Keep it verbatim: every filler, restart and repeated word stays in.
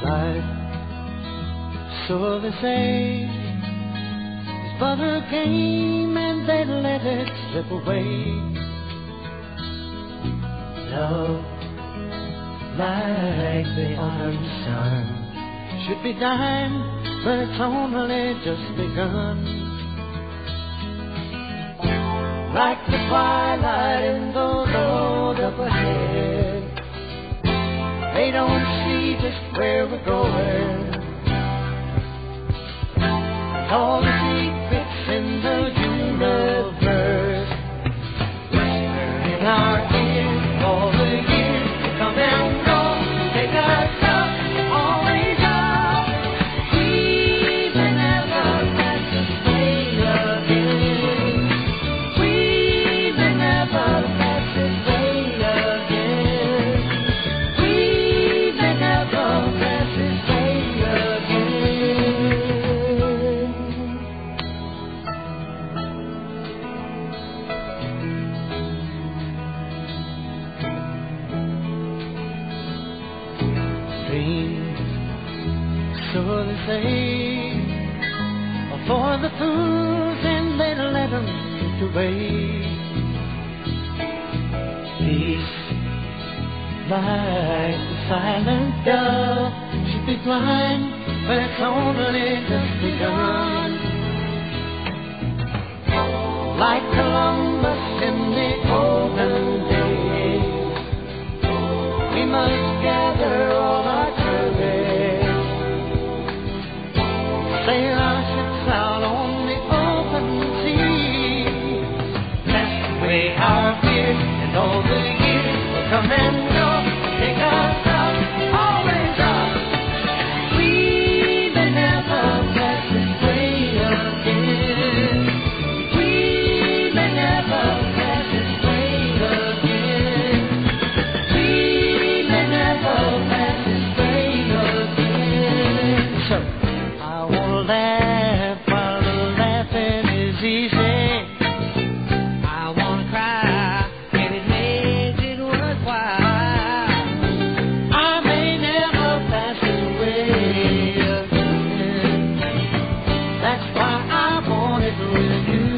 life, so they say, is but a game and they let it slip away. Love, like the autumn sun, should be dying, but it's only just begun. Like the twilight in the road up ahead, they don't see just where we're going. All the secrets in the universe whisper in our ears. All the years to come and go, take us up, always up. We may never pass this way again. We may never pass this way again. We may never pass this way again. Dreams, so they say, are for the fools and they let them get away. Peace, like the silent dove, should be blind, but it's only just begun. Like Columbus in the olden days, we must gather all our courage, sail our ships out on the open sea, cast away our fears, and all the years will come and go, take us up, always up. We may never pass this way again. We may never pass this way again. We may never pass this way again. So I wanna laugh while the laughing is easy. I wanna cry if it makes it worthwhile. I may never pass this way again. That's why I want it with you.